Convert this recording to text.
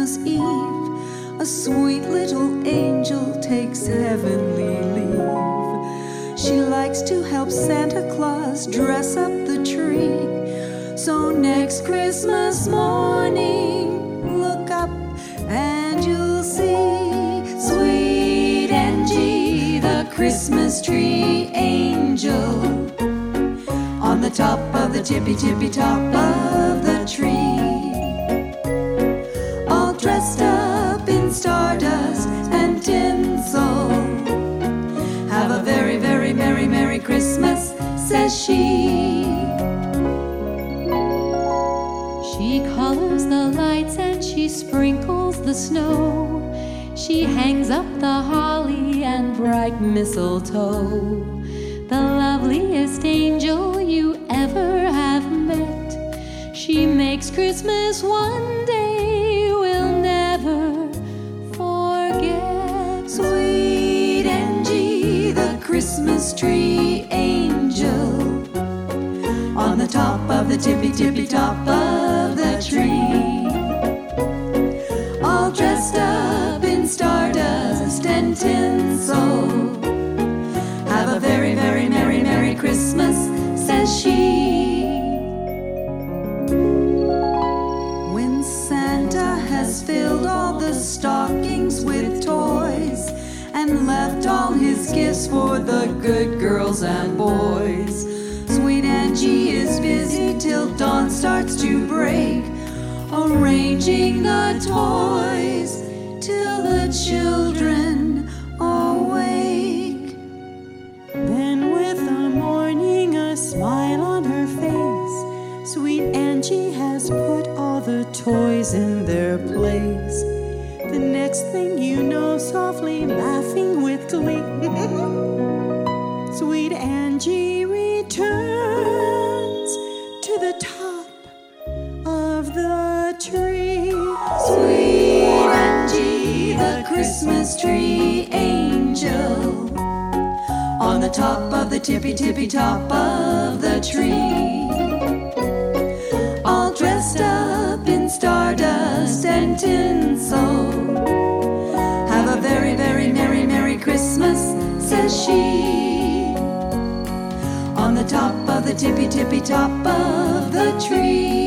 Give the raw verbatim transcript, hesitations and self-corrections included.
Christmas Eve, a sweet little angel takes heavenly leave. She likes to help Santa Claus dress up the tree. So next Christmas morning, look up and you'll see sweet Angie, the Christmas tree angel, on the top of the tippy tippy top of the tree, all dressed up in stardust and tinsel. Have a very, very merry, merry Christmas, says she. She colors the lights and she sprinkles the snow. She hangs up the holly and bright mistletoe. The loveliest angel you ever have met. She makes Christmas one day we'll never forget. Sweet Angie, the Christmas tree angel, on the top of the tippy tippy top of the tree, all dressed up in stardust and tinsel. Have a very, very merry, merry Christmas, says she. When Santa has filled all the stockings with toys and left all his gifts for the good girls and boys, sweet Angie is busy till dawn starts to break, arranging the toys till the children awake. Then with the morning a smile on her face, sweet Angie has put all the toys in their place. The next thing you know, softly laughing with glee, sweet Angie returns to the top of the tree. Sweet Angie, the Christmas tree angel, on the top of the tippy tippy top of the tree, all dressed up in stardust and tinsel. Have a very, very merry, merry Christmas, says she, on the top of the tippy tippy top of the tree.